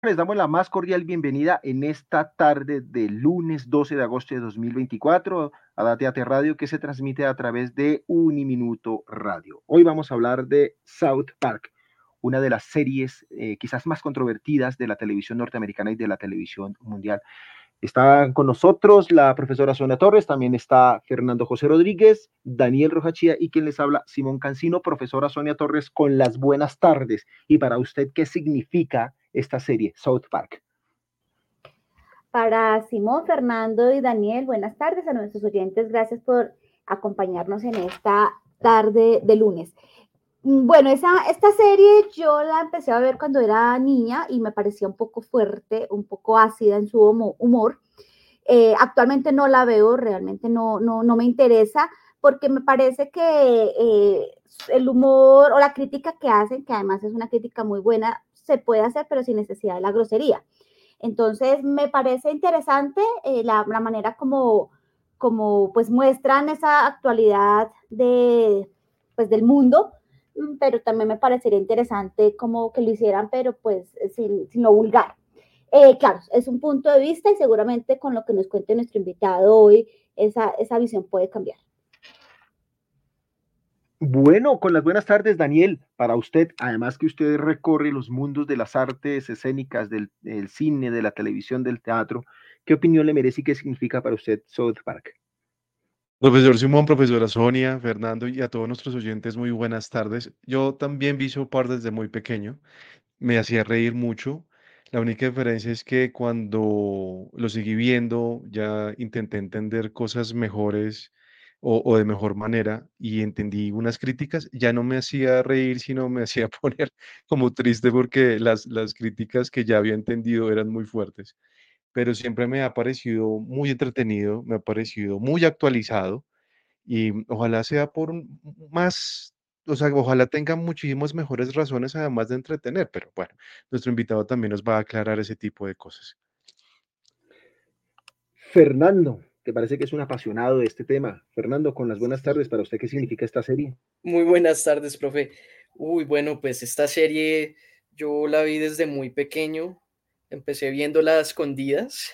Les damos la más cordial bienvenida en esta tarde del lunes 12 de agosto de 2024 a Dateate Radio, que se transmite a través de Uniminuto Radio. Hoy vamos a hablar de South Park, una de las series quizás más controvertidas de la televisión norteamericana y de la televisión mundial. Está con nosotros la profesora Sonia Torres, también está Fernando José Rodríguez, Daniel Rojachía y quien les habla, Simón Cancino. Profesora Sonia Torres, con las buenas tardes. Y para usted, ¿qué significa esta serie, South Park? Para Simón, Fernando y Daniel, buenas tardes a nuestros oyentes. Gracias por acompañarnos en esta tarde de lunes. Bueno, esta serie yo la empecé a ver cuando era niña y me parecía un poco fuerte, un poco ácida en su humor. Actualmente no la veo, realmente no me interesa, porque me parece que el humor o la crítica que hacen, que además es una crítica muy buena, se puede hacer, pero sin necesidad de la grosería. Entonces, me parece interesante la manera como pues muestran esa actualidad pues, del mundo, pero también me parecería interesante como que lo hicieran, pero pues sin lo vulgar. Claro, es un punto de vista y seguramente con lo que nos cuente nuestro invitado hoy, esa visión puede cambiar. Bueno, con las buenas tardes, Daniel. Para usted, además que usted recorre los mundos de las artes escénicas, del cine, de la televisión, del teatro, ¿qué opinión le merece y qué significa para usted South Park? Profesor Simón, profesora Sonia, Fernando y a todos nuestros oyentes, muy buenas tardes. Yo también vi South Park desde muy pequeño, me hacía reír mucho. La única diferencia es que cuando lo seguí viendo, ya intenté entender cosas mejores o de mejor manera y entendí unas críticas, ya no me hacía reír, sino me hacía poner como triste porque las críticas que ya había entendido eran muy fuertes. Pero siempre me ha parecido muy entretenido, me ha parecido muy actualizado y ojalá sea más, o sea, ojalá tenga muchísimas mejores razones además de entretener, pero bueno, nuestro invitado también nos va a aclarar ese tipo de cosas. Fernando, ¿te parece que es un apasionado de este tema? Fernando, con las buenas tardes, para usted, ¿qué significa esta serie? Muy buenas tardes, profe. Uy, bueno, pues esta serie yo la vi desde muy pequeño. Empecé viéndola a escondidas.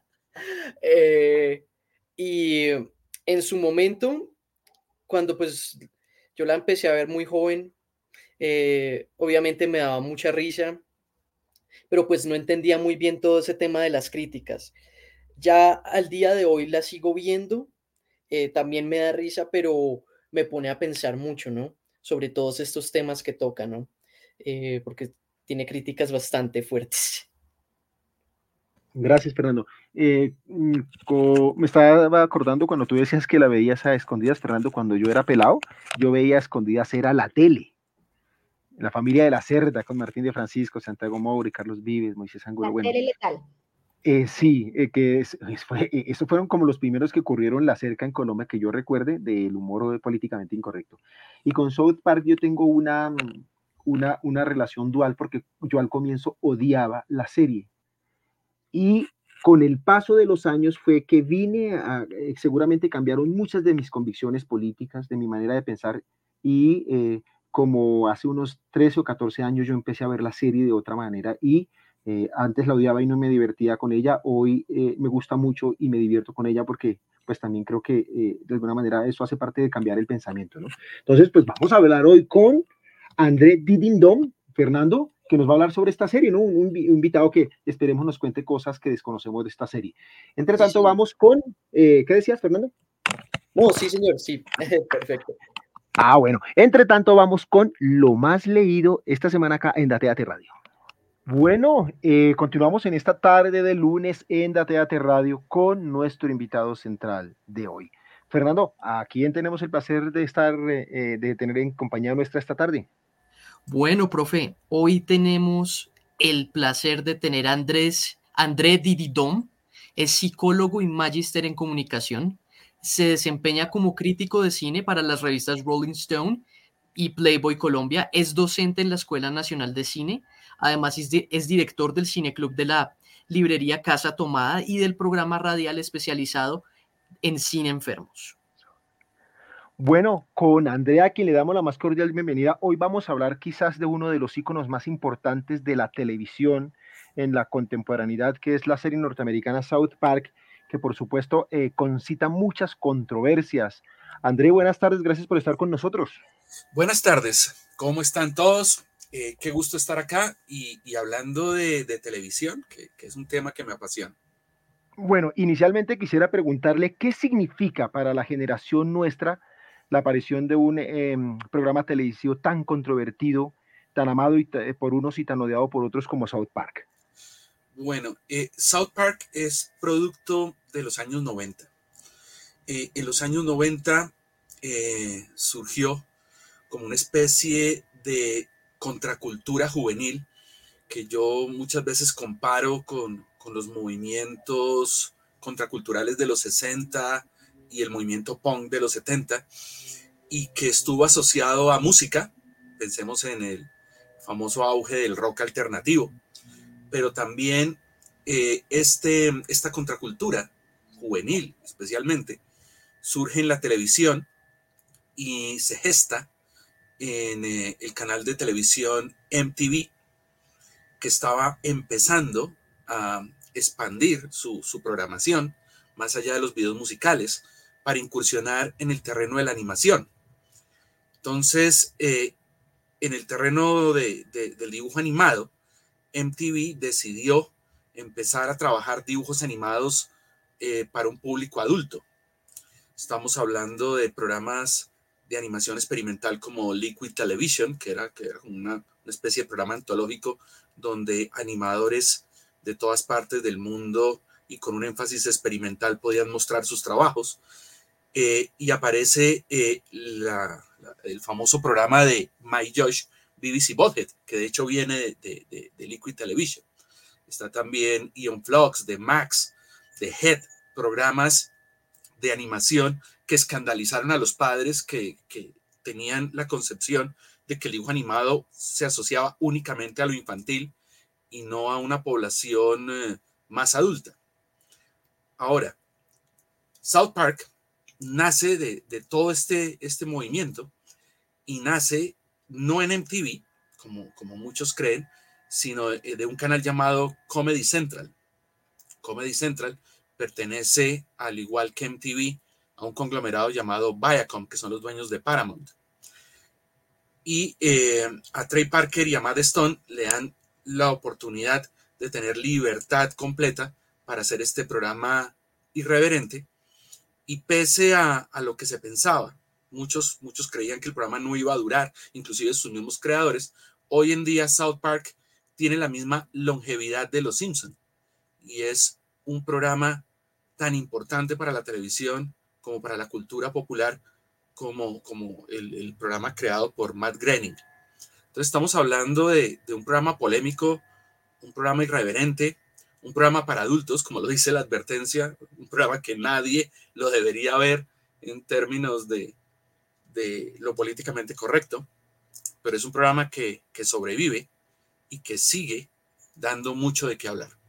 Eh, y en su momento, cuando pues yo la empecé a ver muy joven, obviamente me daba mucha risa, pero pues no entendía muy bien todo ese tema de las críticas. Ya al día de hoy la sigo viendo, también me da risa, pero me pone a pensar mucho, ¿no? Sobre todos estos temas que toca, ¿no? Porque tiene críticas bastante fuertes. Gracias, Fernando. Me estaba acordando cuando tú decías que la veías a escondidas, Fernando, cuando yo era pelado, yo veía a escondidas, era la tele, la familia de la Cerda, con Martín de Francisco, Santiago Moure, Carlos Vives, Moisés Angulo, La bueno. tele letal. Sí, eso fueron como los primeros que ocurrieron la cerca en Colombia que yo recuerde del humor políticamente incorrecto. Y con South Park yo tengo una relación dual porque yo al comienzo odiaba la serie. Y con el paso de los años fue que seguramente cambiaron muchas de mis convicciones políticas, de mi manera de pensar, y como hace unos 13 o 14 años yo empecé a ver la serie de otra manera y antes la odiaba y no me divertía con ella, hoy me gusta mucho y me divierto con ella porque pues también creo que de alguna manera eso hace parte de cambiar el pensamiento, ¿no? Entonces, pues vamos a hablar hoy con André Didindom, Fernando, que nos va a hablar sobre esta serie, ¿no? Un invitado que esperemos nos cuente cosas que desconocemos de esta serie. Entre Sí, tanto, señor. vamos con, ¿qué decías, Fernando? No, sí, señor, sí, perfecto. Bueno, entre tanto, vamos con lo más leído esta semana acá en Dateate Radio. Bueno, continuamos en esta tarde de lunes en Dateate Radio con nuestro invitado central de hoy. Fernando, ¿a quién tenemos el placer de tener en compañía nuestra esta tarde? Bueno, profe, hoy tenemos el placer de tener a André Dididom. Es psicólogo y magíster en comunicación. Se desempeña como crítico de cine para las revistas Rolling Stone y Playboy Colombia. Es docente en la Escuela Nacional de Cine. Además, es director del Cineclub de la librería Casa Tomada y del programa radial especializado en cine enfermos. Bueno, con Andrea, a quien le damos la más cordial bienvenida, hoy vamos a hablar quizás de uno de los íconos más importantes de la televisión en la contemporaneidad, que es la serie norteamericana South Park, que por supuesto concita muchas controversias. André, buenas tardes, gracias por estar con nosotros. Buenas tardes, ¿cómo están todos? Qué gusto estar acá y hablando de televisión, que es un tema que me apasiona. Bueno, inicialmente quisiera preguntarle qué significa para la generación nuestra la aparición de un programa televisivo tan controvertido, tan amado por unos y tan odiado por otros como South Park. Bueno, South Park es producto de los años 90. En los años 90 surgió como una especie de contracultura juvenil que yo muchas veces comparo con los movimientos contraculturales de los 60 y el movimiento punk de los 70, y que estuvo asociado a música. Pensemos en el famoso auge del rock alternativo, pero también esta contracultura juvenil especialmente surge en la televisión y se gesta en el canal de televisión MTV, que estaba empezando a expandir su programación más allá de los videos musicales para incursionar en el terreno de la animación. Entonces, en el terreno del dibujo animado, MTV decidió empezar a trabajar dibujos animados para un público adulto. Estamos hablando de programas de animación experimental como Liquid Television, que era una especie de programa antológico donde animadores de todas partes del mundo y con un énfasis experimental podían mostrar sus trabajos. Y aparece el famoso programa de My Josh, Beavis y Butthead, que de hecho viene de Liquid Television. Está también Ion Flux, de Max, de Head, programas de animación que escandalizaron a los padres que tenían la concepción de que el dibujo animado se asociaba únicamente a lo infantil y no a una población más adulta. Ahora, South Park nace de todo este movimiento y nace no en MTV, como muchos creen, sino de un canal llamado Comedy Central. Comedy Central pertenece, al igual que MTV, a un conglomerado llamado Viacom, que son los dueños de Paramount. Y a Trey Parker y a Matt Stone le dan la oportunidad de tener libertad completa para hacer este programa irreverente. Y pese a lo que se pensaba, muchos creían que el programa no iba a durar, inclusive sus mismos creadores. Hoy en día South Park tiene la misma longevidad de Los Simpson y es un programa tan importante para la televisión como para la cultura popular como el programa creado por Matt Groening. Entonces estamos hablando de un programa polémico, un programa irreverente, un programa para adultos, como lo dice la advertencia, un programa que nadie lo debería ver en términos de lo políticamente correcto, pero es un programa que sobrevive y que sigue dando mucho de qué hablar.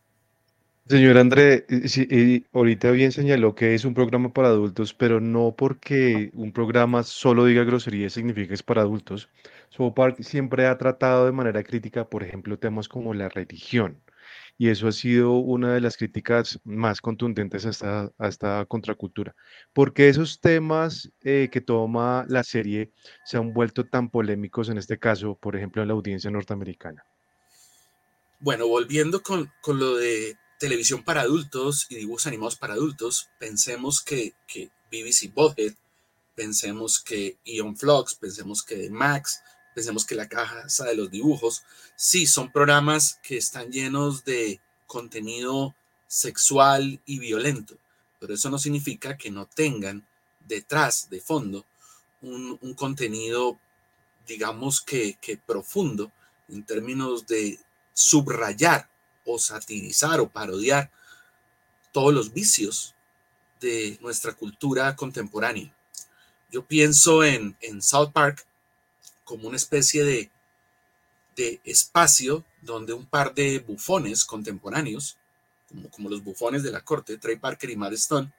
Señor André, sí, ahorita bien señaló que es un programa para adultos, pero no porque un programa solo diga groserías significa que es para adultos. South Park siempre ha tratado de manera crítica, por ejemplo, temas como la religión, y eso ha sido una de las críticas más contundentes a esta contracultura. ¿Por qué esos temas que toma la serie se han vuelto tan polémicos en este caso, por ejemplo, en la audiencia norteamericana? Bueno, volviendo con lo de televisión para adultos y dibujos animados para adultos, pensemos que Beavis y Butthead, pensemos que Ion Flux, pensemos que Max, pensemos que La Casa de los Dibujos, sí, son programas que están llenos de contenido sexual y violento, pero eso no significa que no tengan detrás, de fondo, un contenido, digamos que profundo, en términos de subrayar o satirizar o parodiar todos los vicios de nuestra cultura contemporánea. Yo pienso en South Park como una especie de espacio donde un par de bufones contemporáneos, como los bufones de la corte, Trey Parker y Matt Stone,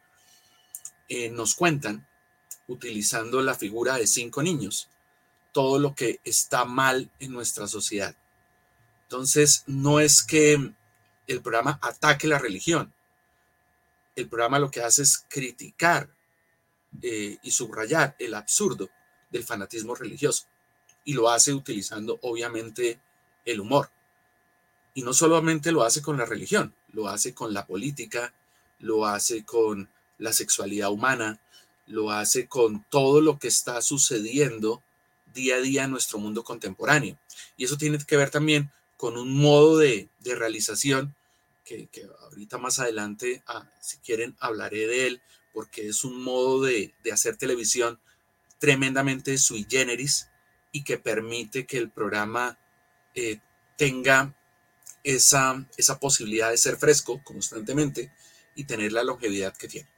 nos cuentan, utilizando la figura de 5 niños, todo lo que está mal en nuestra sociedad. Entonces, no es que el programa ataque la religión. El programa lo que hace es criticar y subrayar el absurdo del fanatismo religioso. Y lo hace utilizando, obviamente, el humor. Y no solamente lo hace con la religión, lo hace con la política, lo hace con la sexualidad humana, lo hace con todo lo que está sucediendo día a día en nuestro mundo contemporáneo. Y eso tiene que ver también con un modo de realización que ahorita más adelante, si quieren, hablaré de él, porque es un modo de hacer televisión tremendamente sui generis y que permite que el programa tenga esa posibilidad de ser fresco constantemente y tener la longevidad que tiene.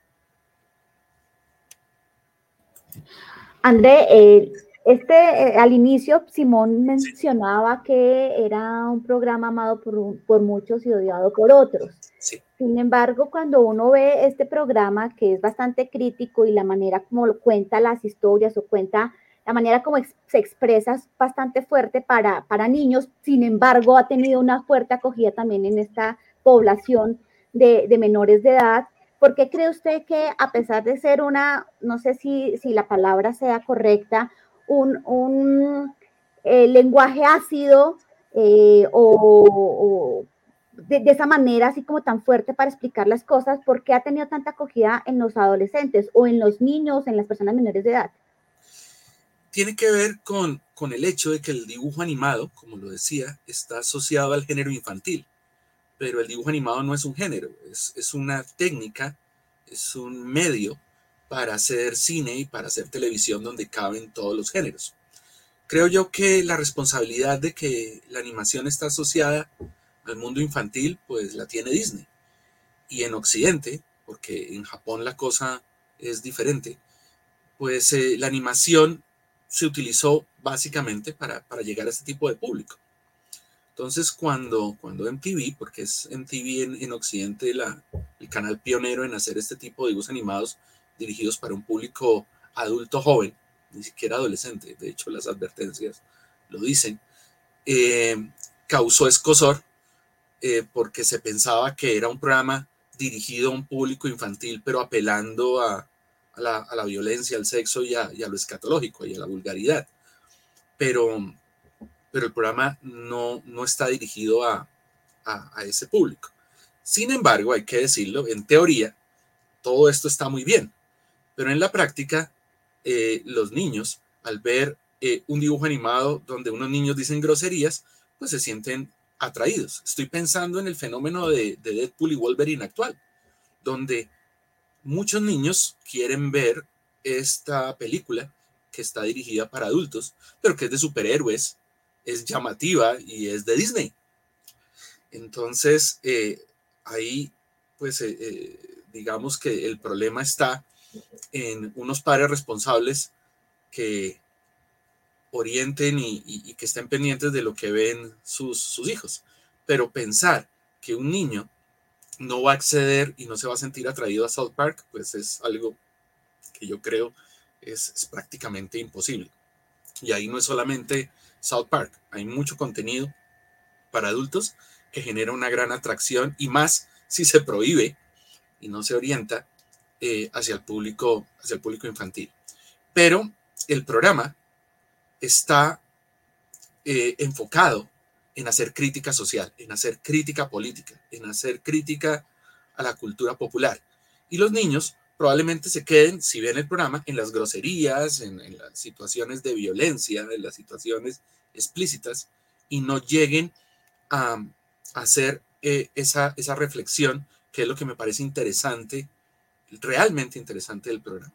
André, al inicio Simón mencionaba que era un programa amado por muchos y odiado por otros. Sí. Sin embargo, cuando uno ve este programa, que es bastante crítico y la manera como lo cuenta las historias o cuenta la manera como se expresa es bastante fuerte para niños, sin embargo, ha tenido una fuerte acogida también en esta población de menores de edad. ¿Por qué cree usted que a pesar de ser no sé si la palabra sea correcta, un lenguaje ácido o de esa manera, así como tan fuerte para explicar las cosas, por qué ha tenido tanta acogida en los adolescentes o en los niños, en las personas menores de edad? Tiene que ver con el hecho de que el dibujo animado, como lo decía, está asociado al género infantil. Pero el dibujo animado no es un género, es una técnica, es un medio para hacer cine y para hacer televisión donde caben todos los géneros. Creo yo que la responsabilidad de que la animación está asociada al mundo infantil, pues la tiene Disney. Y en Occidente, porque en Japón la cosa es diferente, pues la animación se utilizó básicamente para llegar a este tipo de público. Entonces, cuando MTV, porque es MTV en Occidente el canal pionero en hacer este tipo de dibujos animados dirigidos para un público adulto joven, ni siquiera adolescente, de hecho las advertencias lo dicen, causó escozor porque se pensaba que era un programa dirigido a un público infantil, pero apelando a la violencia, al sexo y a lo escatológico y a la vulgaridad. Pero el programa no está dirigido a ese público. Sin embargo, hay que decirlo, en teoría, todo esto está muy bien, pero en la práctica, los niños, al ver un dibujo animado donde unos niños dicen groserías, pues se sienten atraídos. Estoy pensando en el fenómeno de Deadpool y Wolverine actual, donde muchos niños quieren ver esta película que está dirigida para adultos, pero que es de superhéroes, es llamativa y es de Disney. Entonces, ahí, pues, digamos que el problema está en unos padres responsables que orienten y que estén pendientes de lo que ven sus hijos. Pero pensar que un niño no va a acceder y no se va a sentir atraído a South Park, pues es algo que yo creo es prácticamente imposible. Y ahí no es solamente South Park, hay mucho contenido para adultos que genera una gran atracción y más si se prohíbe y no se orienta hacia el público infantil. Pero el programa está enfocado en hacer crítica social, en hacer crítica política, en hacer crítica a la cultura popular. Y los niños probablemente se queden, si ven el programa, en las groserías, en las situaciones de violencia, en las situaciones explícitas, y no lleguen a hacer esa reflexión, que es lo que me parece interesante, realmente interesante del programa.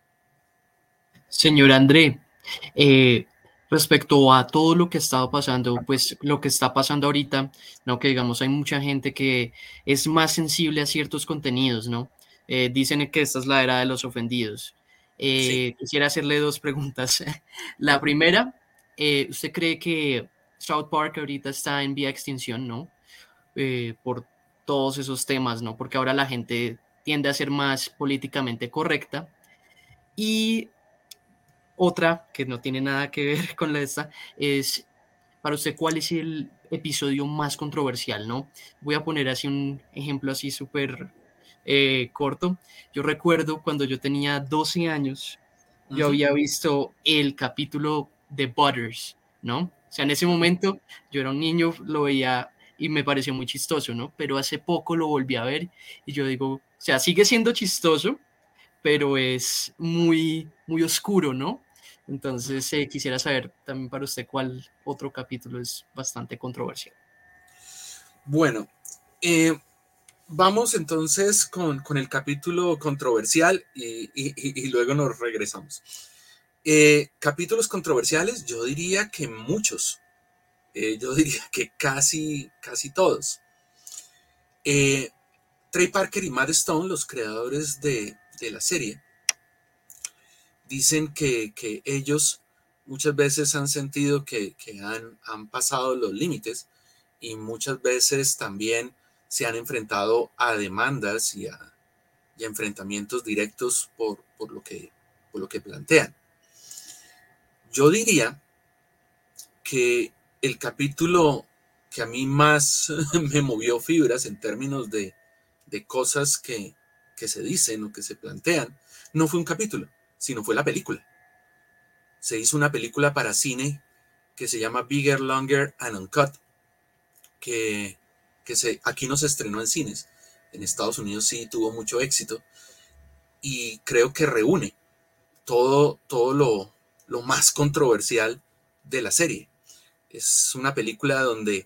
Señor André, respecto a todo lo que ha estado pasando, pues lo que está pasando ahorita, ¿no? Que digamos, hay mucha gente que es más sensible a ciertos contenidos, ¿no? Dicen que esta es la era de los ofendidos. Sí. Quisiera hacerle dos preguntas. La primera, ¿usted cree que South Park ahorita está en vía de extinción, ¿no? Por todos esos temas, ¿no? Porque ahora la gente tiende a ser más políticamente correcta. Y otra que no tiene nada que ver con la esta es, para usted, ¿cuál es episodio más controversial, ¿no? Voy a poner así un ejemplo así súper corto. Yo recuerdo cuando yo tenía 12 años, yo había visto el capítulo de Butters, ¿no? O sea, en ese momento yo era un niño, lo veía y me pareció muy chistoso, ¿no? Pero hace poco lo volví a ver y yo digo, o sea, sigue siendo chistoso, pero es muy, muy oscuro, ¿no? Entonces, quisiera saber también para usted cuál otro capítulo es bastante controversial. Bueno, vamos entonces con el capítulo controversial y luego nos regresamos. Capítulos controversiales, yo diría que muchos. Yo diría que casi todos. Trey Parker y Matt Stone, los creadores de la serie, dicen que ellos muchas veces han sentido que han pasado los límites y muchas veces también se han enfrentado a demandas y a enfrentamientos directos por lo que plantean. Yo diría que el capítulo que a mí más me movió fibras en términos de cosas que se dicen o que se plantean, no fue un capítulo, sino fue la película. Se hizo una película para cine que se llama Bigger, Longer and Uncut, que aquí no se estrenó en cines. En Estados Unidos sí tuvo mucho éxito y creo que reúne todo lo más controversial de la serie. Es una película donde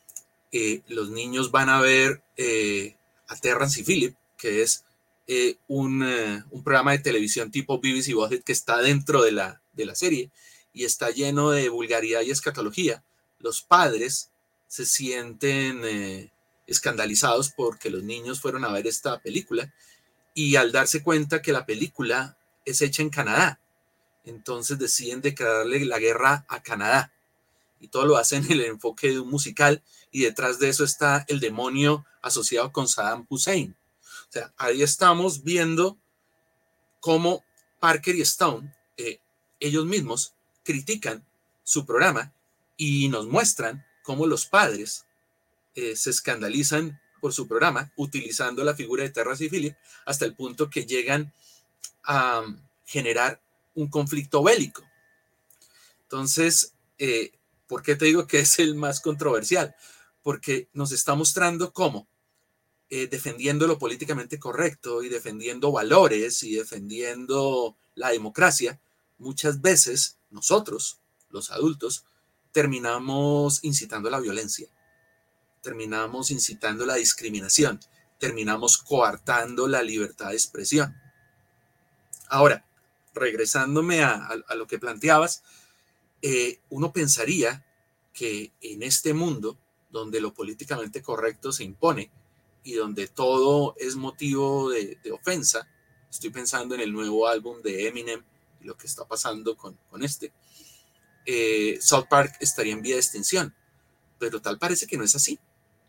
los niños van a ver a Terrance y Phillip, que es un programa de televisión tipo BBC Bothead que está dentro de la serie y está lleno de vulgaridad y escatología. Los padres se sienten escandalizados porque los niños fueron a ver esta película y al darse cuenta que la película es hecha en Canadá, entonces deciden declararle la guerra a Canadá y todo lo hacen en el enfoque de un musical y detrás de eso está el demonio asociado con Saddam Hussein. O sea, ahí estamos viendo cómo Parker y Stone, ellos mismos, critican su programa y nos muestran cómo los padres se escandalizan por su programa utilizando la figura de Terrance y Phillip hasta el punto que llegan a generar un conflicto bélico. Entonces, ¿por qué te digo que es el más controversial? Porque nos está mostrando cómo, defendiendo lo políticamente correcto y defendiendo valores y defendiendo la democracia, muchas veces nosotros, los adultos, terminamos incitando la violencia, terminamos incitando la discriminación, terminamos coartando la libertad de expresión. Ahora, regresándome a lo que planteabas, uno pensaría que en este mundo donde lo políticamente correcto se impone y donde todo es motivo de ofensa, estoy pensando en el nuevo álbum de Eminem y lo que está pasando con este, South Park estaría en vía de extinción, pero tal parece que no es así.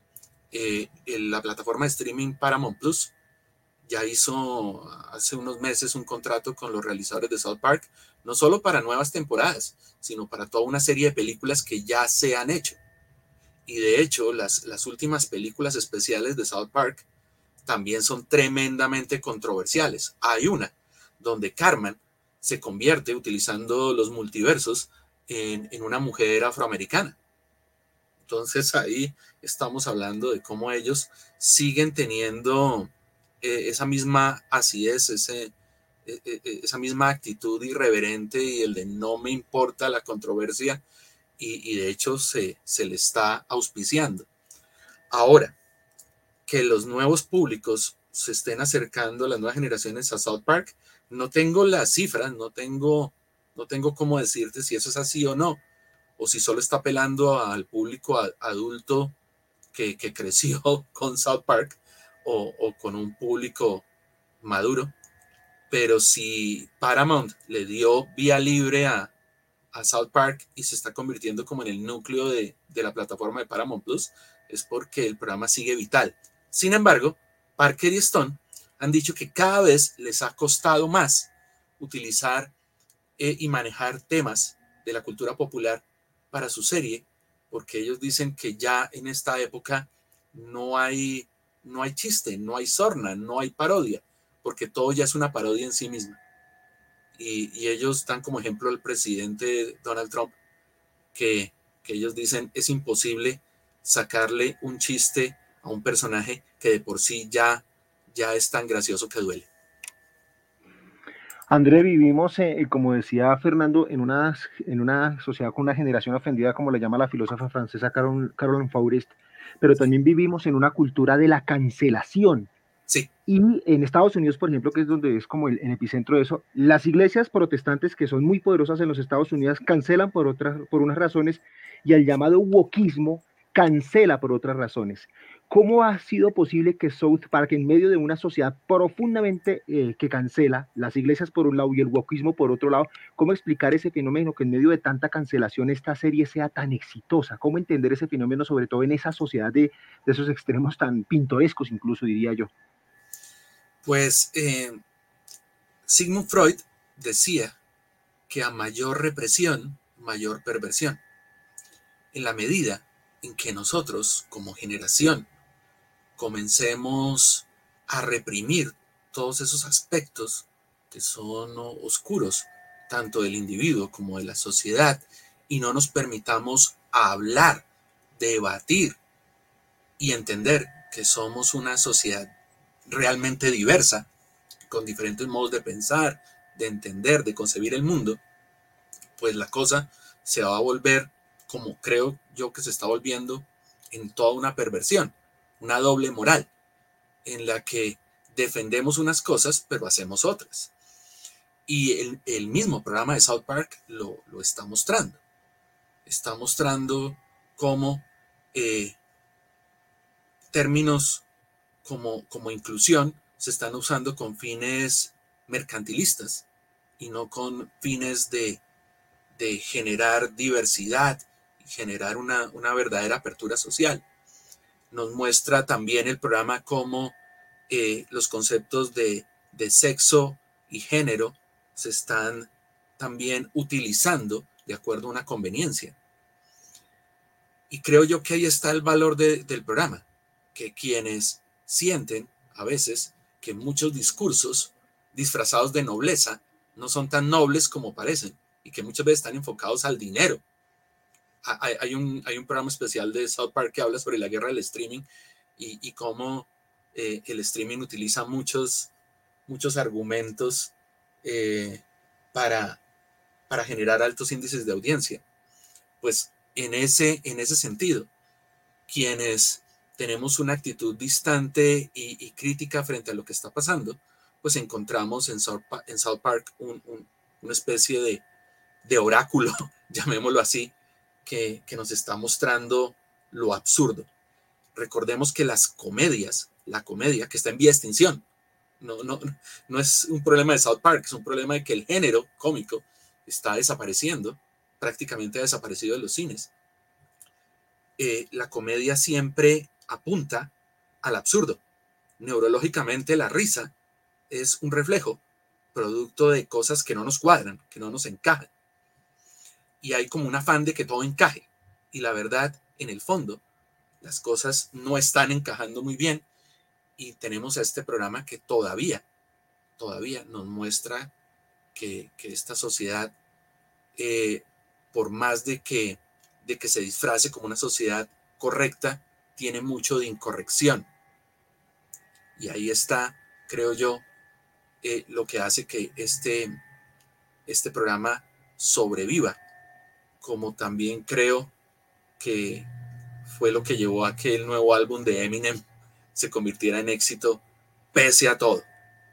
La plataforma de streaming Paramount Plus ya hizo hace unos meses un contrato con los realizadores de South Park, no solo para nuevas temporadas, sino para toda una serie de películas que ya se han hecho. Y de hecho, las últimas películas especiales de South Park también son tremendamente controversiales. Hay una donde Cartman se convierte, utilizando los multiversos, en una mujer afroamericana. Entonces ahí estamos hablando de cómo ellos siguen teniendo esa misma acidez, esa misma actitud irreverente y el de no me importa la controversia y de hecho se le está auspiciando. Ahora, que los nuevos públicos se estén acercando a las nuevas generaciones a South Park, no tengo las cifras, no tengo cómo decirte si eso es así o no, o si solo está apelando al público adulto que creció con South Park o con un público maduro. Pero si Paramount le dio vía libre a South Park y se está convirtiendo como en el núcleo de la plataforma de Paramount Plus, es porque el programa sigue vital. Sin embargo, Parker y Stone han dicho que cada vez les ha costado más utilizar y manejar temas de la cultura popular para su serie porque ellos dicen que ya en esta época no hay chiste, no hay sorna, no hay parodia, porque todo ya es una parodia en sí misma. Y ellos dan como ejemplo al presidente Donald Trump, que ellos dicen es imposible sacarle un chiste a un personaje que de por sí ya es tan gracioso que duele. André, vivimos, como decía Fernando, en una sociedad con una generación ofendida, como le llama la filósofa francesa Caroline Faurest, pero también vivimos en una cultura de la cancelación. Sí. Y en Estados Unidos, por ejemplo, que es donde es como el epicentro de eso, las iglesias protestantes, que son muy poderosas en los Estados Unidos, cancelan por unas razones, y el llamado wokismo cancela por otras razones. ¿Cómo ha sido posible que South Park, en medio de una sociedad profundamente que cancela, las iglesias por un lado y el wokismo por otro lado, cómo explicar ese fenómeno que en medio de tanta cancelación esta serie sea tan exitosa? ¿Cómo entender ese fenómeno, sobre todo en esa sociedad de esos extremos tan pintorescos, incluso diría yo? Pues Sigmund Freud decía que a mayor represión, mayor perversión. En la medida en que nosotros, como generación, comencemos a reprimir todos esos aspectos que son oscuros, tanto del individuo como de la sociedad, y no nos permitamos hablar, debatir y entender que somos una sociedad realmente diversa, con diferentes modos de pensar, de entender, de concebir el mundo, pues la cosa se va a volver, como creo yo que se está volviendo, en toda una perversión, una doble moral, en la que defendemos unas cosas pero hacemos otras. Y el mismo programa de South Park lo está mostrando. Está mostrando cómo términos como inclusión se están usando con fines mercantilistas y no con fines de generar diversidad y generar una verdadera apertura social. Nos muestra también el programa cómo los conceptos de sexo y género se están también utilizando de acuerdo a una conveniencia. Y creo yo que ahí está el valor del programa, que quienes sienten a veces que muchos discursos disfrazados de nobleza no son tan nobles como parecen y que muchas veces están enfocados al dinero. Hay un programa especial de South Park que habla sobre la guerra del streaming y cómo el streaming utiliza muchos argumentos para generar altos índices de audiencia. Pues en ese sentido, quienes tenemos una actitud distante y crítica frente a lo que está pasando, pues encontramos en South Park una especie de oráculo, llamémoslo así, que nos está mostrando lo absurdo. Recordemos que la comedia que está en vía de extinción, no es un problema de South Park, es un problema de que el género cómico está desapareciendo, prácticamente ha desaparecido de los cines. La comedia siempre apunta al absurdo. Neurológicamente la risa es un reflejo, producto de cosas que no nos cuadran, que no nos encajan. Y hay como un afán de que todo encaje. Y la verdad, en el fondo, las cosas no están encajando muy bien. Y tenemos a este programa que todavía nos muestra que esta sociedad, por más de que se disfrace como una sociedad correcta, tiene mucho de incorrección. Y ahí está, creo yo, lo que hace que este programa sobreviva, como también creo que fue lo que llevó a que el nuevo álbum de Eminem se convirtiera en éxito pese a todo.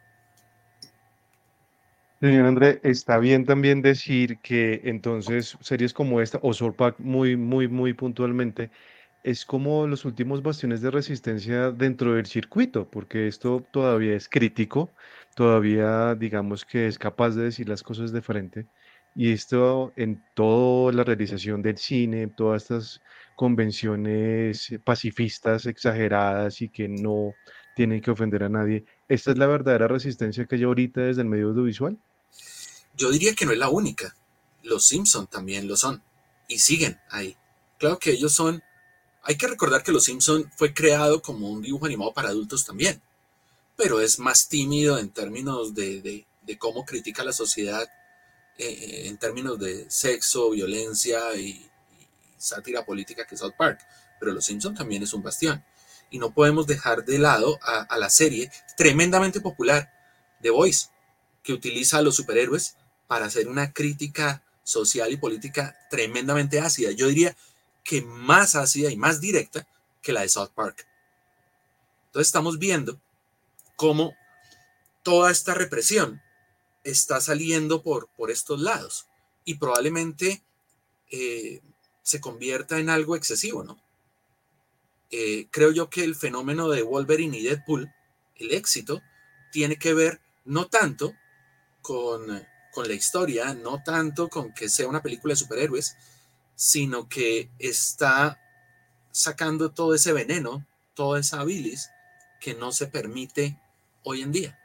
Señor André, está bien también decir que entonces series como esta, o South Park muy, muy, muy puntualmente, es como los últimos bastiones de resistencia dentro del circuito, porque esto todavía es crítico, todavía digamos que es capaz de decir las cosas de frente, y esto en toda la realización del cine, todas estas convenciones pacifistas exageradas y que no tienen que ofender a nadie, ¿esta es la verdadera resistencia que hay ahorita desde el medio audiovisual? Yo diría que no es la única. Los Simpson también lo son y siguen ahí. Claro que ellos son, hay que recordar que Los Simpson fue creado como un dibujo animado para adultos también, pero es más tímido en términos de cómo critica la sociedad, en términos de sexo, violencia y sátira política que South Park. Pero Los Simpson también es un bastión. Y no podemos dejar de lado a la serie tremendamente popular The Voice, que utiliza a los superhéroes para hacer una crítica social y política tremendamente ácida. Yo diría que más ácida y más directa que la de South Park. Entonces estamos viendo cómo toda esta represión está saliendo por estos lados y probablemente se convierta en algo excesivo, ¿no? Creo yo que el fenómeno de Wolverine y Deadpool, el éxito, tiene que ver no tanto con la historia, no tanto con que sea una película de superhéroes, sino que está sacando todo ese veneno, toda esa bilis que no se permite hoy en día.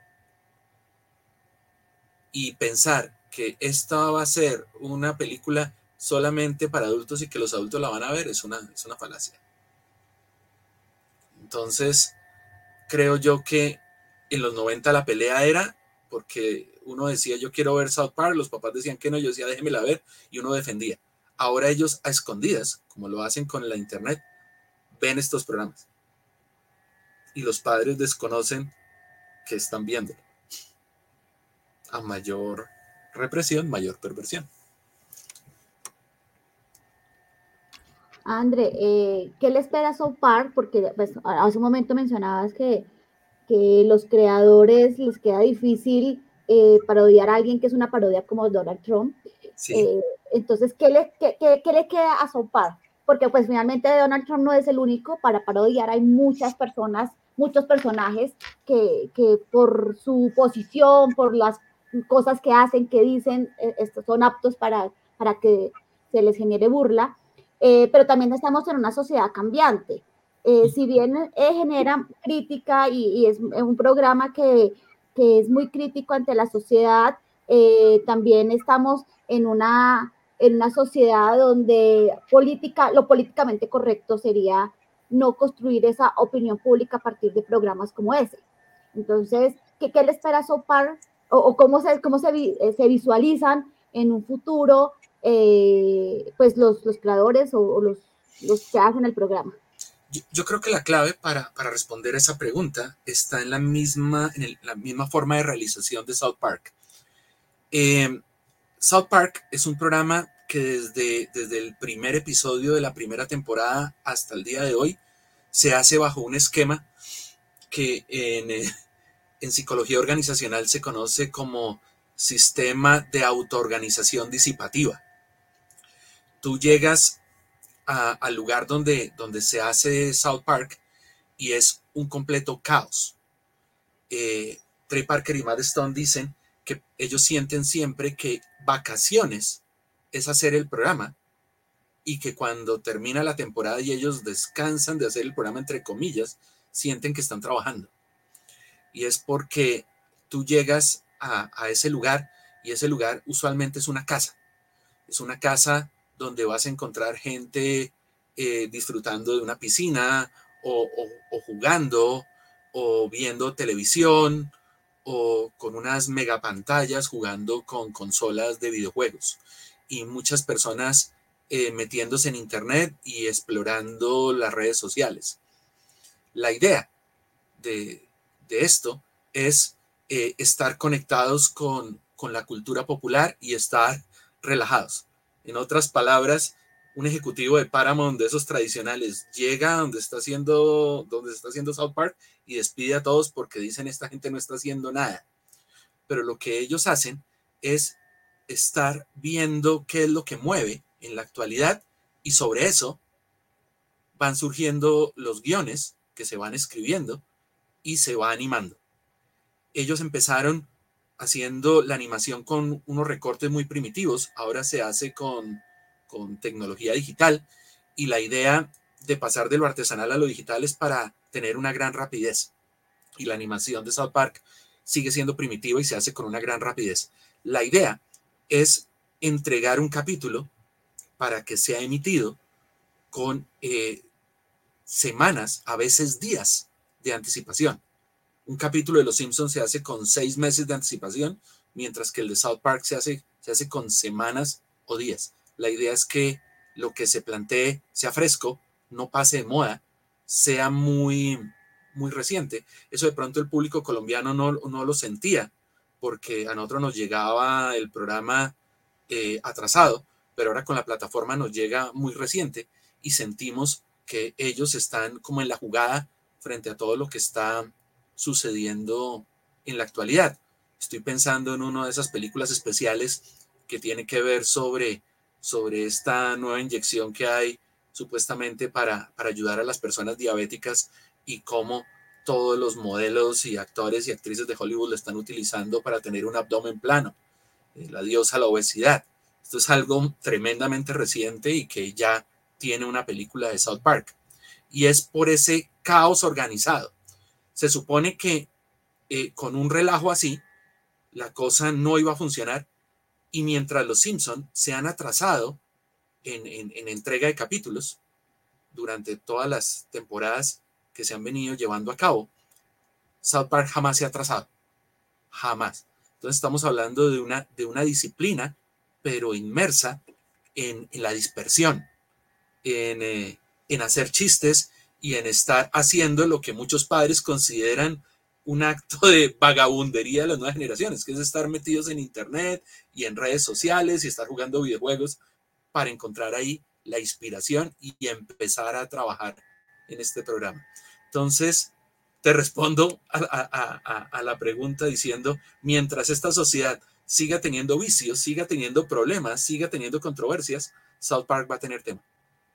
Y pensar que esta va a ser una película solamente para adultos y que los adultos la van a ver es una falacia. Entonces, creo yo que en los 90 la pelea era porque uno decía yo quiero ver South Park, los papás decían que no, yo decía déjemela ver y uno defendía. Ahora ellos a escondidas, como lo hacen con la internet, ven estos programas y los padres desconocen que están viendo. A mayor represión, mayor perversión. André, ¿qué le espera a South Park? Porque pues, hace un momento mencionabas que los creadores les queda difícil parodiar a alguien que es una parodia como Donald Trump. Sí. Entonces, ¿qué le queda a South Park? Porque pues finalmente Donald Trump no es el único para parodiar, hay muchas personas, muchos personajes que por su posición, por las cosas que hacen, que dicen, son aptos para que se les genere burla. Pero también estamos en una sociedad cambiante. Si bien genera crítica y es un programa que es muy crítico ante la sociedad, también estamos en una sociedad donde lo políticamente correcto sería no construir esa opinión pública a partir de programas como ese. Entonces, ¿qué le espera a South Park? O cómo se visualizan en un futuro pues los creadores o los que hacen el programa? Yo creo que la clave para responder a esa pregunta está en la misma forma de realización de South Park. South Park es un programa que desde el primer episodio de la primera temporada hasta el día de hoy se hace bajo un esquema que en psicología organizacional se conoce como sistema de autoorganización disipativa. Tú llegas al lugar donde se hace South Park y es un completo caos. Trey Parker y Matt Stone dicen que ellos sienten siempre que vacaciones es hacer el programa y que cuando termina la temporada y ellos descansan de hacer el programa entre comillas, sienten que están trabajando. Y es porque tú llegas a ese lugar y ese lugar usualmente es una casa. Es una casa donde vas a encontrar gente disfrutando de una piscina o jugando o viendo televisión o con unas megapantallas jugando con consolas de videojuegos y muchas personas metiéndose en internet y explorando las redes sociales. La idea de esto es estar conectados con la cultura popular y estar relajados. En otras palabras, un ejecutivo de Paramount de esos tradicionales llega donde está haciendo South Park y despide a todos porque dicen esta gente no está haciendo nada. Pero lo que ellos hacen es estar viendo qué es lo que mueve en la actualidad y sobre eso van surgiendo los guiones que se van escribiendo y se va animando. Ellos empezaron haciendo la animación con unos recortes muy primitivos, ahora se hace con tecnología digital y la idea de pasar de lo artesanal a lo digital es para tener una gran rapidez y la animación de South Park sigue siendo primitiva y se hace con una gran rapidez. La idea es entregar un capítulo para que sea emitido con semanas, a veces días de anticipación. Un capítulo de Los Simpsons se hace con 6 meses de anticipación, mientras que el de South Park se hace con semanas o días. La idea es que lo que se plantee sea fresco, no pase de moda, sea muy, muy reciente. Eso de pronto el público colombiano no lo sentía, porque a nosotros nos llegaba el programa atrasado, pero ahora con la plataforma nos llega muy reciente y sentimos que ellos están como en la jugada frente a todo lo que está sucediendo en la actualidad. Estoy pensando en una de esas películas especiales que tiene que ver sobre esta nueva inyección que hay supuestamente para ayudar a las personas diabéticas y cómo todos los modelos y actores y actrices de Hollywood lo están utilizando para tener un abdomen plano. La diosa a la obesidad. Esto es algo tremendamente reciente y que ya tiene una película de South Park. Y es por ese caos organizado. Se supone que con un relajo así, la cosa no iba a funcionar. Y mientras los Simpson se han atrasado en entrega de capítulos durante todas las temporadas que se han venido llevando a cabo, South Park jamás se ha atrasado. Jamás. Entonces estamos hablando de una disciplina, pero inmersa en la dispersión, en hacer chistes y en estar haciendo lo que muchos padres consideran un acto de vagabundería de las nuevas generaciones, que es estar metidos en internet y en redes sociales y estar jugando videojuegos para encontrar ahí la inspiración y empezar a trabajar en este programa. Entonces, te respondo a la pregunta diciendo, mientras esta sociedad siga teniendo vicios, siga teniendo problemas, siga teniendo controversias, South Park va a tener tema.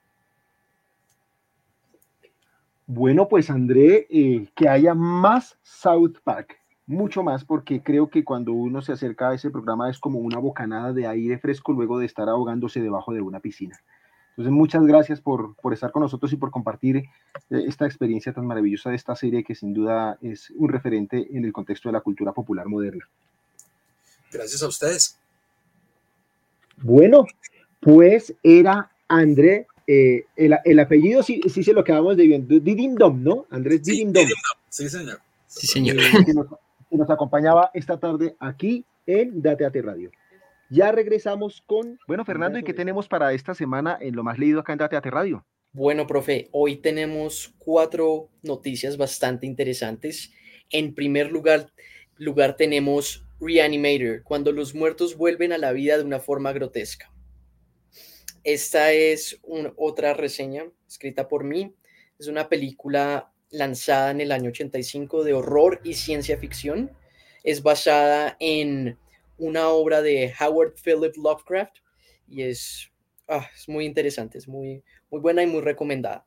Bueno, pues André, que haya más South Park, mucho más, porque creo que cuando uno se acerca a ese programa es como una bocanada de aire fresco luego de estar ahogándose debajo de una piscina. Entonces, muchas gracias por estar con nosotros y por compartir esta experiencia tan maravillosa de esta serie que sin duda es un referente en el contexto de la cultura popular moderna. Gracias a ustedes. Bueno, pues era André, el apellido sí se lo acabamos de ver, Didindom, ¿no? Andrés Sí, Didindom. Sí, señor. Sí, señor. Que nos acompañaba esta tarde aquí en Dateate Radio. Ya regresamos con, bueno, Fernando, ¿y qué tenemos para esta semana en lo más leído acá en Dateate Radio? Bueno, profe, hoy tenemos 4 noticias bastante interesantes. En primer lugar tenemos Reanimator, cuando los muertos vuelven a la vida de una forma grotesca. Esta es otra reseña escrita por mí. Es una película lanzada en el año 85 de horror y ciencia ficción. Es basada en una obra de Howard Philip Lovecraft y es muy interesante, es muy buena y muy recomendada.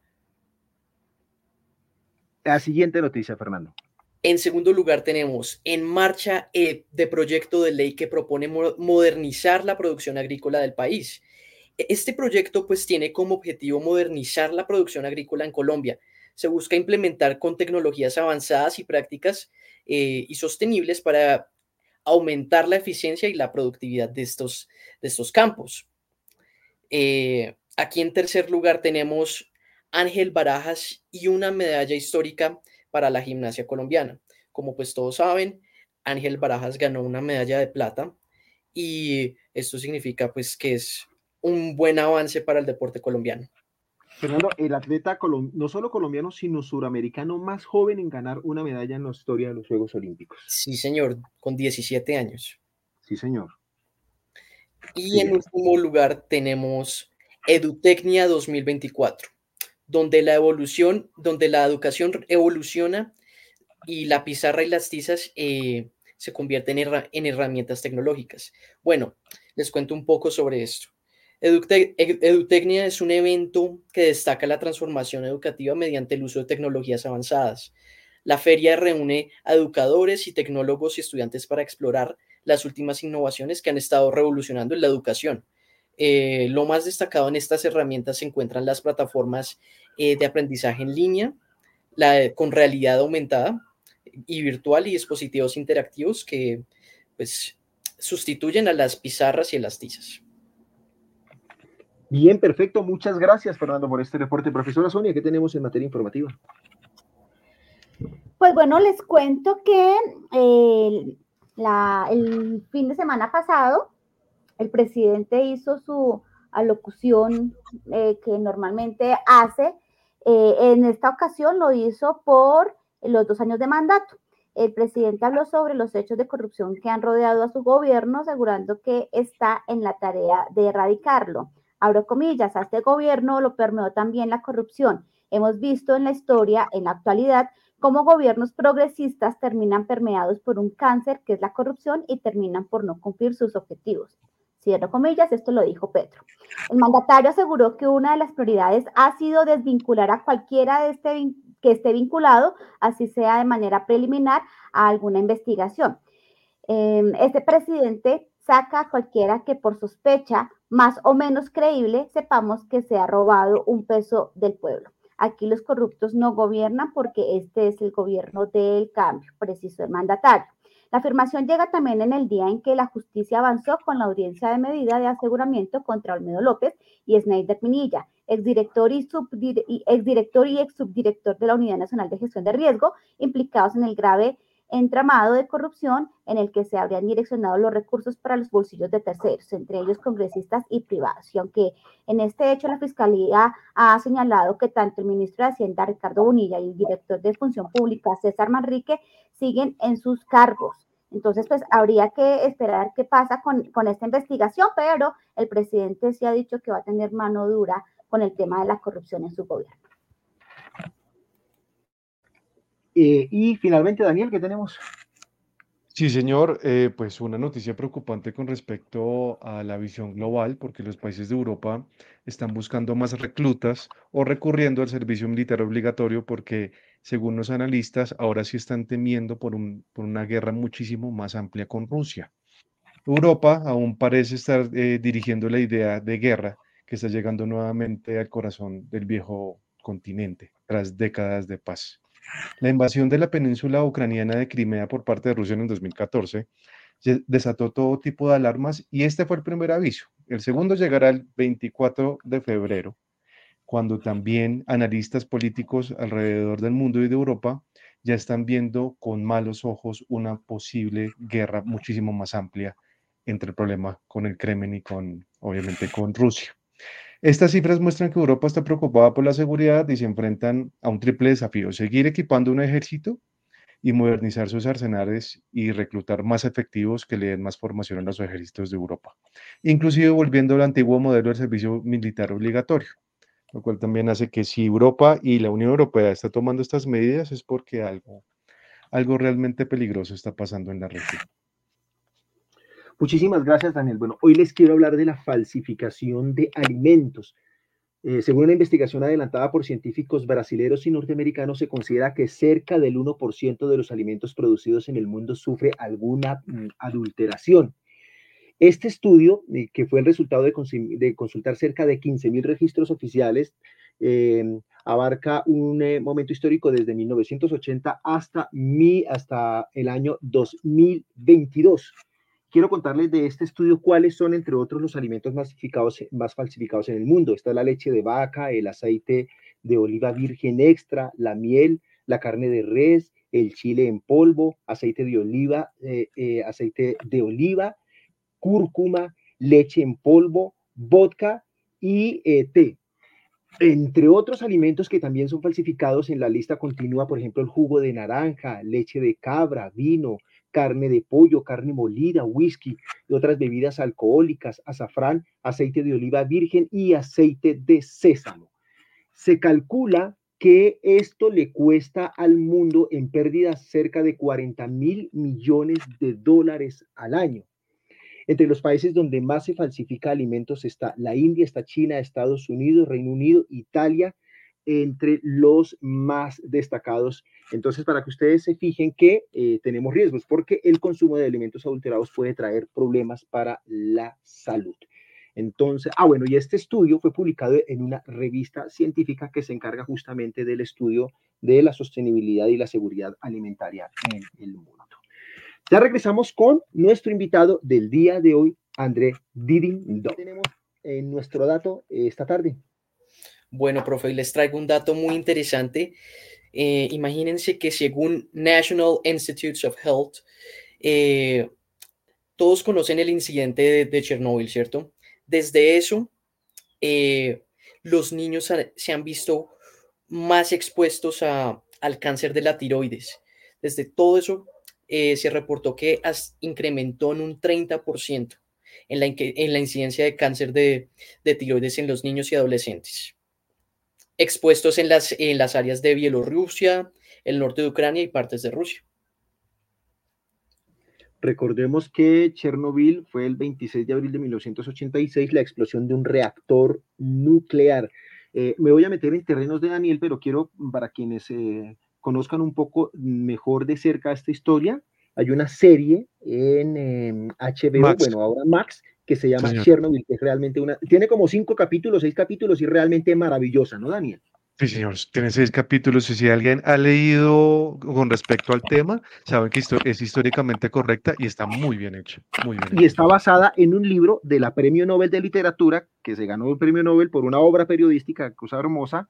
La siguiente noticia, Fernando. En segundo lugar tenemos en marcha de proyecto de ley que propone modernizar la producción agrícola del país. Este proyecto pues tiene como objetivo modernizar la producción agrícola en Colombia. Se busca implementar con tecnologías avanzadas y prácticas y sostenibles para aumentar la eficiencia y la productividad de estos campos. Aquí en tercer lugar tenemos Ángel Barajas y una medalla histórica para la gimnasia colombiana. Como pues todos saben, Ángel Barajas ganó una medalla de plata y esto significa pues que es un buen avance para el deporte colombiano. Fernando, el atleta no solo colombiano, sino suramericano más joven en ganar una medalla en la historia de los Juegos Olímpicos. Sí, señor, con 17 años. Sí, señor. Y en último lugar tenemos Edutecnia 2024, donde la educación evoluciona y la pizarra y las tizas se convierten en herramientas tecnológicas. Bueno, les cuento un poco sobre esto. Edutecnia es un evento que destaca la transformación educativa mediante el uso de tecnologías avanzadas. La feria reúne a educadores y tecnólogos y estudiantes para explorar las últimas innovaciones que han estado revolucionando en la educación. Lo más destacado en estas herramientas se encuentran las plataformas de aprendizaje en línea, con realidad aumentada y virtual y dispositivos interactivos que pues sustituyen a las pizarras y a las tizas. Bien, perfecto. Muchas gracias, Fernando, por este reporte. Profesora Sonia, ¿qué tenemos en materia informativa? Pues bueno, les cuento que el fin de semana pasado el presidente hizo su alocución que normalmente hace. En esta ocasión lo hizo por los 2 años de mandato. El presidente habló sobre los hechos de corrupción que han rodeado a su gobierno, asegurando que está en la tarea de erradicarlo. Abro comillas, a este gobierno lo permeó también la corrupción. Hemos visto en la historia, en la actualidad, cómo gobiernos progresistas terminan permeados por un cáncer que es la corrupción y terminan por no cumplir sus objetivos. Cierro comillas, esto lo dijo Petro. El mandatario aseguró que una de las prioridades ha sido desvincular a cualquiera que esté vinculado, así sea de manera preliminar, a alguna investigación. Este presidente saca a cualquiera que por sospecha más o menos creíble sepamos que se ha robado un peso del pueblo. Aquí los corruptos no gobiernan porque este es el gobierno del cambio, precisó el mandatario. La afirmación llega también en el día en que la justicia avanzó con la audiencia de medida de aseguramiento contra Olmedo López y Snyder Minilla, exdirector y exsubdirector de la Unidad Nacional de Gestión de Riesgo, implicados en el grave entramado de corrupción en el que se habrían direccionado los recursos para los bolsillos de terceros, entre ellos congresistas y privados. Y aunque en este hecho la Fiscalía ha señalado que tanto el ministro de Hacienda, Ricardo Bonilla, y el director de Función Pública, César Manrique, siguen en sus cargos. Entonces, pues habría que esperar qué pasa con esta investigación, pero el presidente sí ha dicho que va a tener mano dura con el tema de la corrupción en su gobierno. Y finalmente, Daniel, ¿qué tenemos? Sí, señor, pues una noticia preocupante con respecto a la visión global, porque los países de Europa están buscando más reclutas o recurriendo al servicio militar obligatorio porque, según los analistas, ahora sí están temiendo por una guerra muchísimo más amplia con Rusia. Europa aún parece estar dirigiendo la idea de guerra que está llegando nuevamente al corazón del viejo continente tras décadas de paz. La invasión de la península ucraniana de Crimea por parte de Rusia en el 2014 desató todo tipo de alarmas y este fue el primer aviso. El segundo llegará el 24 de febrero, cuando también analistas políticos alrededor del mundo y de Europa ya están viendo con malos ojos una posible guerra muchísimo más amplia entre el problema con el Kremlin y obviamente con Rusia. Estas cifras muestran que Europa está preocupada por la seguridad y se enfrentan a un triple desafío: seguir equipando un ejército y modernizar sus arsenales y reclutar más efectivos que le den más formación a los ejércitos de Europa, inclusive volviendo al antiguo modelo del servicio militar obligatorio, lo cual también hace que si Europa y la Unión Europea está tomando estas medidas es porque algo realmente peligroso está pasando en la región. Muchísimas gracias, Daniel. Bueno, hoy les quiero hablar de la falsificación de alimentos. Según una investigación adelantada por científicos brasileños y norteamericanos, se considera que cerca del 1% de los alimentos producidos en el mundo sufre alguna adulteración. Este estudio, que fue el resultado de consultar cerca de 15.000 registros oficiales, abarca un momento histórico desde 1980 hasta el año 2022. Quiero contarles de este estudio cuáles son, entre otros, los alimentos más falsificados en el mundo. Está la leche de vaca, el aceite de oliva virgen extra, la miel, la carne de res, el chile en polvo, aceite de oliva, cúrcuma, leche en polvo, vodka y té. Entre otros alimentos que también son falsificados en la lista continúa, por ejemplo, el jugo de naranja, leche de cabra, vino, carne de pollo, carne molida, whisky y otras bebidas alcohólicas, azafrán, aceite de oliva virgen y aceite de sésamo. Se calcula que esto le cuesta al mundo en pérdidas cerca de 40.000 millones de dólares al año. Entre los países donde más se falsifica alimentos está la India, está China, Estados Unidos, Reino Unido, Italia, entre los más destacados. Entonces, para que ustedes se fijen que tenemos riesgos, porque el consumo de alimentos adulterados puede traer problemas para la salud. Entonces, bueno, y este estudio fue publicado en una revista científica que se encarga justamente del estudio de la sostenibilidad y la seguridad alimentaria en el mundo. Ya regresamos con nuestro invitado del día de hoy, André Didin. en nuestro dato esta tarde? Bueno, profe, hoy les traigo un dato muy interesante. Imagínense que según National Institutes of Health, todos conocen el incidente de Chernobyl, ¿cierto? Desde eso, los niños se han visto más expuestos al cáncer de la tiroides. Desde todo eso, se reportó que incrementó en un 30% en la incidencia de cáncer de tiroides en los niños y adolescentes, expuestos en las áreas de Bielorrusia, el norte de Ucrania y partes de Rusia. Recordemos que Chernobyl fue el 26 de abril de 1986, la explosión de un reactor nuclear. Me voy a meter en terrenos de Daniel, pero quiero, para quienes conozcan un poco mejor de cerca esta historia, hay una serie en HBO, Max, bueno, ahora Max, que se sí, llama señor. Chernobyl, que es realmente tiene como 5 capítulos, 6 capítulos y realmente maravillosa, ¿no, Daniel? Sí, señor. Tiene 6 capítulos y si alguien ha leído con respecto al tema, saben que es históricamente correcta y está muy bien hecha, muy bien Y hecha. está basada en un libro de la Premio Nobel de Literatura, que se ganó el Premio Nobel por una obra periodística, cosa hermosa,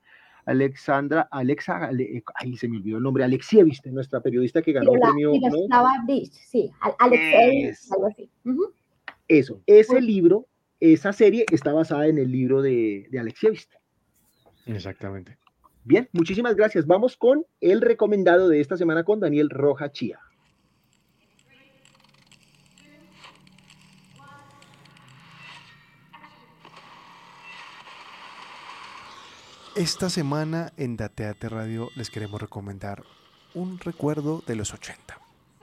ay, se me olvidó el nombre, Alexievich, nuestra periodista que ganó el premio Nobel. Miroslava Breach, sí, Alexei, algo así. Uh-huh. Eso, ese libro, esa serie está basada en el libro de Alexievich. Exactamente. Bien, muchísimas gracias. Vamos con el recomendado de esta semana con Daniel Roja Chía. Esta semana en Dateate Radio les queremos recomendar un recuerdo de los 80.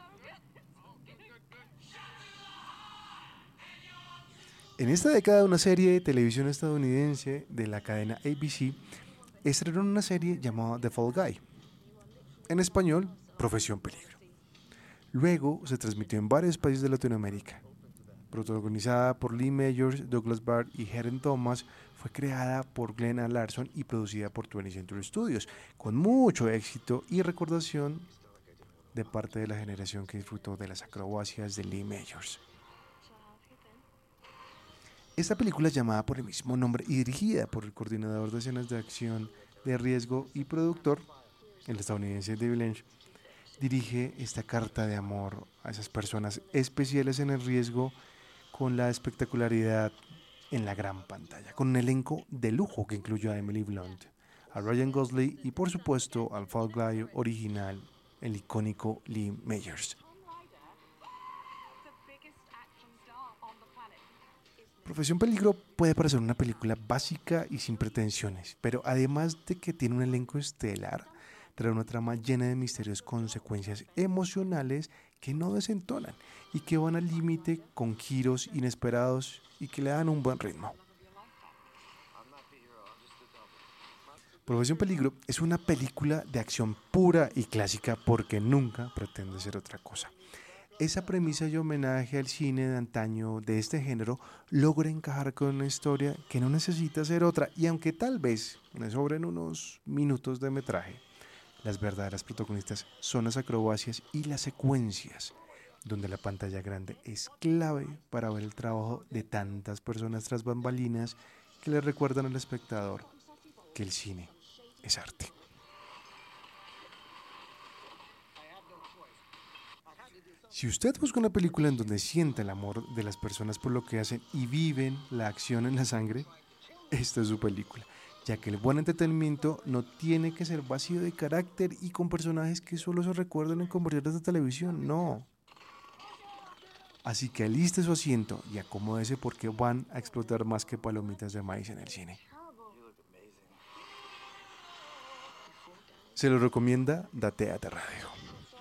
En esta década, una serie de televisión estadounidense de la cadena ABC estrenó una serie llamada The Fall Guy. En español, Profesión Peligro. Luego se transmitió en varios países de Latinoamérica. Protagonizada por Lee Majors, Douglas Bart y Helen Thomas, fue creada por Glenn A. Larson y producida por 20th Century Studios, con mucho éxito y recordación de parte de la generación que disfrutó de las acrobacias de Lee Majors. Esta película es llamada por el mismo nombre y dirigida por el coordinador de escenas de acción de riesgo y productor, el estadounidense David Lynch, dirige esta carta de amor a esas personas especiales en el riesgo con la espectacularidad en la gran pantalla, con un elenco de lujo que incluye a Emily Blunt, a Ryan Gosling y por supuesto al Fall Guy original, el icónico Lee Majors. Profesión Peligro puede parecer una película básica y sin pretensiones, pero además de que tiene un elenco estelar, trae una trama llena de misterios, consecuencias emocionales que no desentonan y que van al límite con giros inesperados y que le dan un buen ritmo. Profesión Peligro es una película de acción pura y clásica porque nunca pretende ser otra cosa. Esa premisa y homenaje al cine de antaño de este género logra encajar con una historia que no necesita ser otra y aunque tal vez le sobren unos minutos de metraje, las verdaderas protagonistas son las acrobacias y las secuencias, donde la pantalla grande es clave para ver el trabajo de tantas personas tras bambalinas que le recuerdan al espectador que el cine es arte. Si usted busca una película en donde sienta el amor de las personas por lo que hacen y viven la acción en la sangre, esta es su película, ya que el buen entretenimiento no tiene que ser vacío de carácter y con personajes que solo se recuerdan en comerciales de televisión, no. Así que aliste su asiento y acomódese porque van a explotar más que palomitas de maíz en el cine. Se lo recomienda Dateate Radio.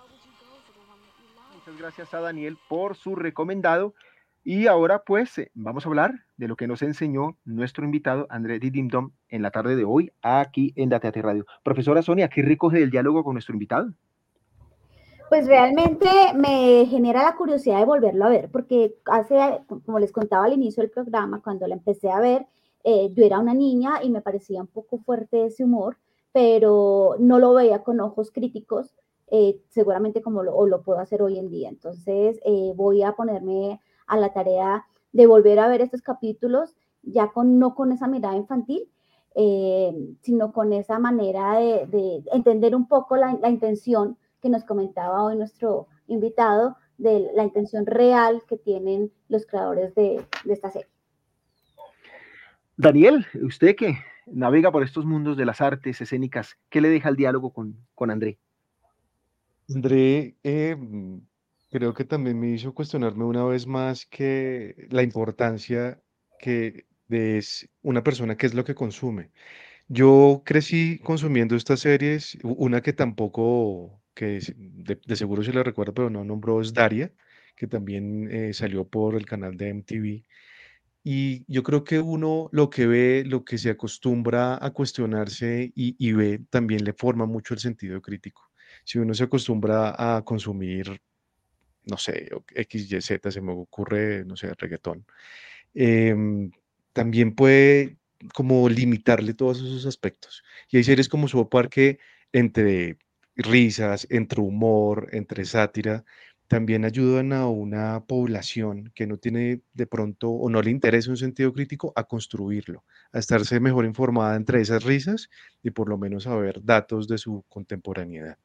Muchas gracias a Daniel por su recomendado. Y ahora pues vamos a hablar de lo que nos enseñó nuestro invitado André Didimdom en la tarde de hoy aquí en Dateate Radio. Profesora Sonia, ¿qué recoge del diálogo con nuestro invitado? Pues realmente me genera la curiosidad de volverlo a ver, porque como les contaba al inicio del programa, cuando la empecé a ver, yo era una niña y me parecía un poco fuerte ese humor, pero no lo veía con ojos críticos, seguramente como lo puedo hacer hoy en día. Entonces voy a ponerme a la tarea de volver a ver estos capítulos ya no con esa mirada infantil, sino con esa manera de entender un poco la intención que nos comentaba hoy nuestro invitado, de la intención real que tienen los creadores de esta serie. Daniel, usted que navega por estos mundos de las artes escénicas, ¿qué le deja el diálogo con André? André, creo que también me hizo cuestionarme una vez más que la importancia que es una persona, qué es lo que consume. Yo crecí consumiendo estas series, una que tampoco, de seguro se la recuerdo, pero no nombró, es Daria, que también salió por el canal de MTV. Y yo creo que uno lo que ve, lo que se acostumbra a cuestionarse y ve, también le forma mucho el sentido crítico. Si uno se acostumbra a consumir, no sé, X, Y, Z, se me ocurre, no sé, reggaetón, em, también puede como limitarle todos esos aspectos. Y hay series como South Park que entre risas, entre humor, entre sátira, también ayudan a una población que no tiene de pronto o no le interesa un sentido crítico a construirlo, a estarse mejor informada entre esas risas y por lo menos a ver datos de su contemporaneidad.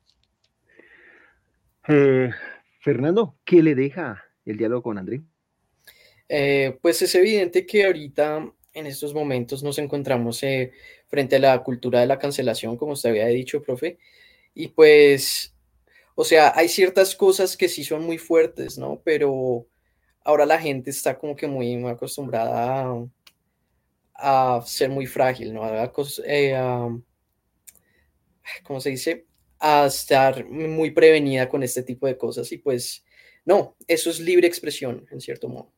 Fernando, ¿qué le deja el diálogo con André? Pues es evidente que ahorita en estos momentos nos encontramos frente a la cultura de la cancelación, como usted había dicho, profe, y pues, o sea, hay ciertas cosas que sí son muy fuertes, ¿no? Pero ahora la gente está como que muy acostumbrada a ser muy frágil, ¿no? ¿Cómo se dice? A estar muy prevenida con este tipo de cosas y pues, no, eso es libre expresión, en cierto modo.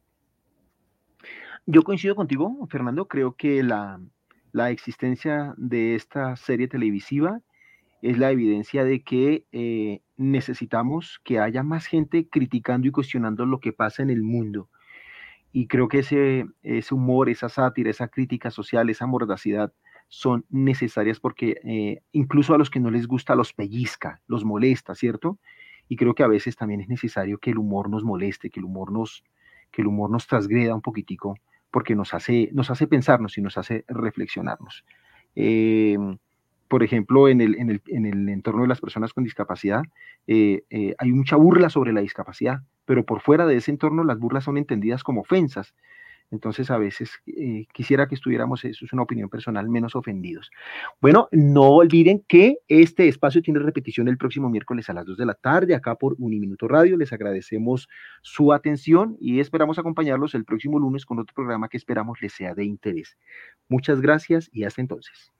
Yo coincido contigo, Fernando. Creo que la existencia de esta serie televisiva es la evidencia de que necesitamos que haya más gente criticando y cuestionando lo que pasa en el mundo. Y creo que ese humor, esa sátira, esa crítica social, esa mordacidad son necesarias porque incluso a los que no les gusta los pellizca, los molesta, ¿cierto? Y creo que a veces también es necesario que el humor nos moleste, que el humor nos transgreda un poquitico, porque nos hace pensarnos y nos hace reflexionarnos. Eh, por ejemplo, en el entorno de las personas con discapacidad, hay mucha burla sobre la discapacidad, pero por fuera de ese entorno las burlas son entendidas como ofensas. Entonces, a veces quisiera que estuviéramos, eso es una opinión personal, menos ofendidos. Bueno, no olviden que este espacio tiene repetición el próximo miércoles a las 2 de la tarde, acá por Uniminuto Radio. Les agradecemos su atención y esperamos acompañarlos el próximo lunes con otro programa que esperamos les sea de interés. Muchas gracias y hasta entonces.